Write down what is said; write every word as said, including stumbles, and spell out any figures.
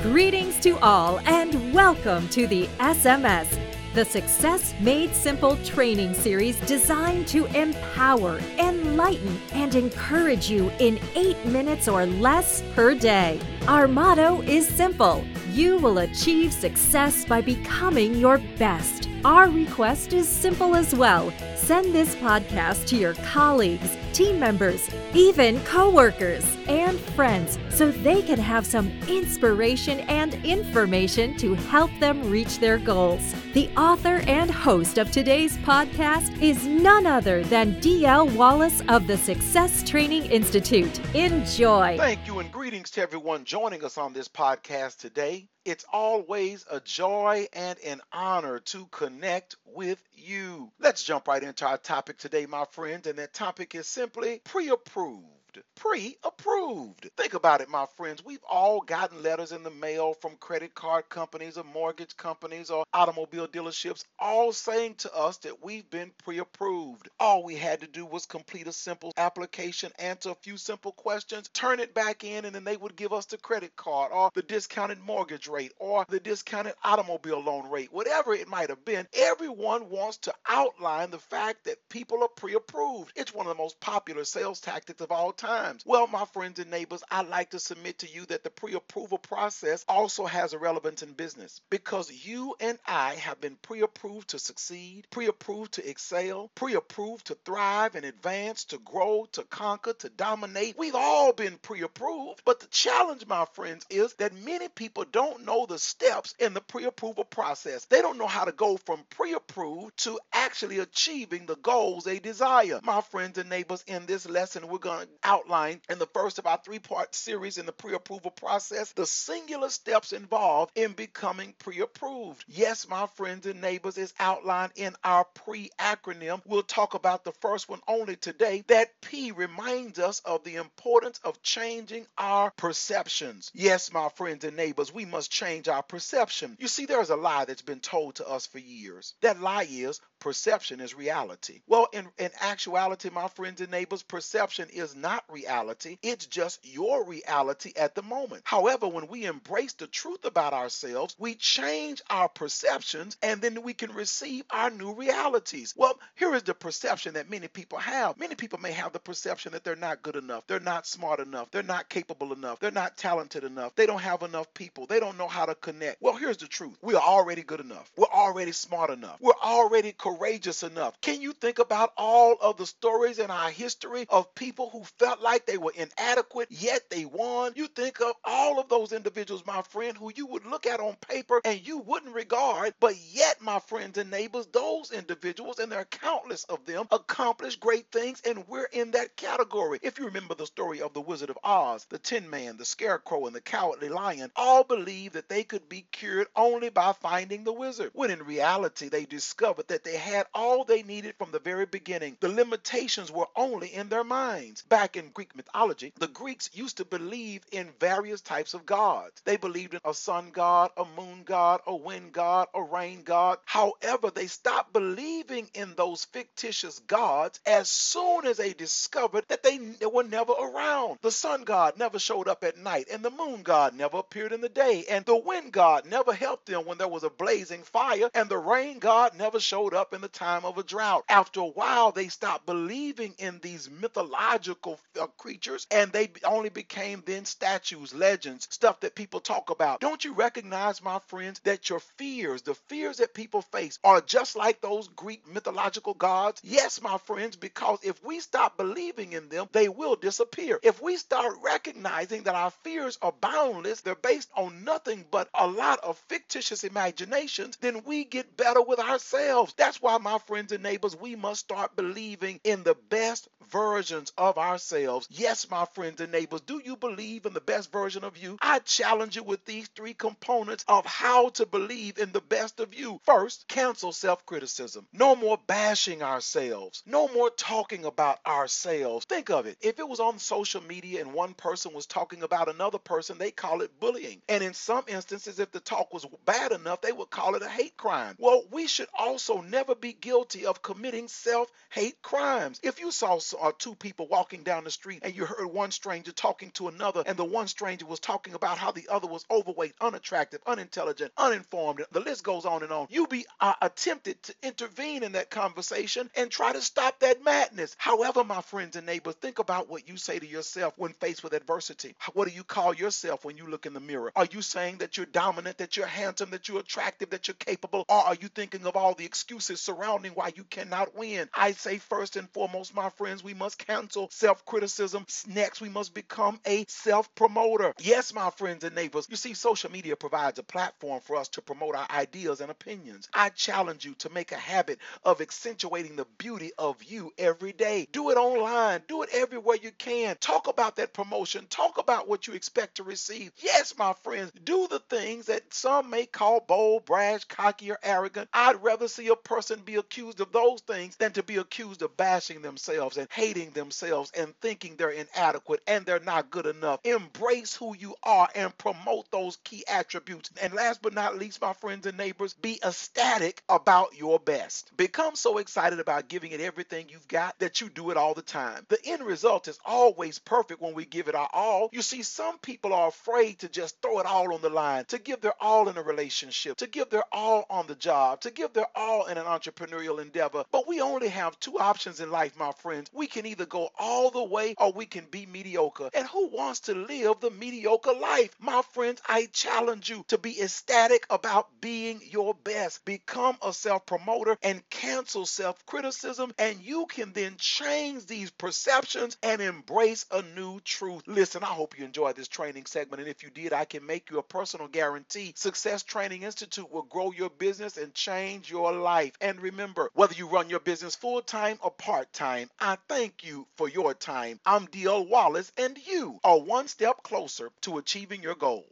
Greetings to all and welcome to the S M S, the Success Made Simple training series designed to empower, enlighten, and encourage you in eight minutes or less per day. Our motto is simple: you will achieve success by becoming your best. Our request is simple as well. Send this podcast to your colleagues, team members, even coworkers, and friends so they can have some inspiration and information to help them reach their goals. The author and host of today's podcast is none other than D L Wallace of the Success Training Institute. Enjoy. Thank you and greetings to everyone joining us on this podcast today. It's always a joy and an honor to connect with you. Let's jump right into our topic today, my friends, and that topic is simply pre-approved. Pre-approved. Think about it, my friends. We've all gotten letters in the mail from credit card companies or mortgage companies or automobile dealerships, all saying to us that we've been pre-approved. All we had to do was complete a simple application, answer a few simple questions, turn it back in, and then they would give us the credit card or the discounted mortgage rate or the discounted automobile loan rate, whatever it might have been. Everyone wants to outline the fact that people are pre-approved. It's one of the most popular sales tactics of all times. Well, my friends and neighbors, I'd like to submit to you that the pre-approval process also has a relevance in business, because you and I have been pre-approved to succeed, pre-approved to excel, pre-approved to thrive and advance, to grow, to conquer, to dominate. We've all been pre-approved, but the challenge, my friends, is that many people don't know the steps in the pre-approval process. They don't know how to go from pre-approved to actually achieving the goals they desire. My friends and neighbors, in this lesson, we're going to outline in the first of our three-part series in the pre-approval process the singular steps involved in becoming pre-approved. Yes, my friends and neighbors, is outlined in our pre-acronym. We'll talk about the first one only today. That P reminds us of the importance of changing our perceptions. Yes, my friends and neighbors, we must change our perception. You see, there's a lie that's been told to us for years. That lie is perception is reality. Well, in, in actuality, my friends and neighbors, perception is not reality. It's just your reality at the moment. However, when we embrace the truth about ourselves, we change our perceptions and then we can receive our new realities. Well, here is the perception that many people have. Many people may have the perception that they're not good enough, they're not smart enough, they're not capable enough, they're not talented enough, they don't have enough people, they don't know how to connect. Well, here's the truth. We are already good enough. We're already smart enough. We're already courageous enough. Can you think about all of the stories in our history of people who felt like they were inadequate, yet they won? You think of all of those individuals, my friend, who you would look at on paper and you wouldn't regard, but yet, my friends and neighbors, those individuals, and there are countless of them, accomplished great things, and we're in that category. If you remember the story of the Wizard of Oz, the Tin Man, the Scarecrow, and the Cowardly Lion, all believed that they could be cured only by finding the wizard, when in reality they discovered that they had all they needed from the very beginning. The limitations were only in their minds. Back in Greek mythology, the Greeks used to believe in various types of gods. They believed in a sun god, a moon god, a wind god, a rain god. However, they stopped believing in those fictitious gods as soon as they discovered that they were never around. The sun god never showed up at night, and the moon god never appeared in the day, and the wind god never helped them when there was a blazing fire, and the rain god never showed up in the time of a drought. After a while, they stopped believing in these mythological uh, creatures, and they only became then statues, legends, stuff that people talk about. Don't you recognize, my friends, that your fears, the fears that people face, are just like those Greek mythological gods? Yes, my friends, because if we stop believing in them, they will disappear. If we start recognizing that our fears are boundless, they're based on nothing but a lot of fictitious imaginations, then we get better with ourselves. That's why, my friends and neighbors, we must start believing in the best versions of ourselves. Yes, my friends and neighbors, do you believe in the best version of you? I challenge you with these three components of how to believe in the best of you. First, cancel self-criticism. No more bashing ourselves. No more talking about ourselves. Think of it. If it was on social media and one person was talking about another person, they call it bullying. And in some instances, if the talk was bad enough, they would call it a hate crime. Well, we should also never never be guilty of committing self-hate crimes. If you saw uh, two people walking down the street and you heard one stranger talking to another, and the one stranger was talking about how the other was overweight, unattractive, unintelligent, uninformed, the list goes on and on, you be uh, attempted to intervene in that conversation and try to stop that madness. However, my friends and neighbors, think about what you say to yourself when faced with adversity. What do you call yourself when you look in the mirror? Are you saying that you're dominant, that you're handsome, that you're attractive, that you're capable, or are you thinking of all the excuses surrounding why you cannot win? I say first and foremost, my friends, we must cancel self-criticism. Next, we must become a self-promoter. Yes, my friends and neighbors, you see, social media provides a platform for us to promote our ideas and opinions. I challenge you to make a habit of accentuating the beauty of you every day. Do it online. Do it everywhere you can. Talk about that promotion. Talk about what you expect to receive. Yes, my friends, do the things that some may call bold, brash, cocky, or arrogant. I'd rather see a person be accused of those things than to be accused of bashing themselves and hating themselves and thinking they're inadequate and they're not good enough. Embrace who you are and promote those key attributes. And last but not least, my friends and neighbors, be ecstatic about your best. Become so excited about giving it everything you've got that you do it all the time. The end result is always perfect when we give it our all. You see, some people are afraid to just throw it all on the line, to give their all in a relationship, to give their all on the job, to give their all in an entrepreneurial endeavor. But we only have two options in life, my friends. We can either go all the way or we can be mediocre. And who wants to live the mediocre life? My friends, I challenge you to be ecstatic about being your best. Become a self-promoter and cancel self-criticism, and you can then change these perceptions and embrace a new truth. Listen, I hope you enjoyed this training segment, and if you did, I can make you a personal guarantee. Success Training Institute will grow your business and change your life. And remember, whether you run your business full-time or part-time, I thank you for your time. I'm D L Wallace, and you are one step closer to achieving your goals.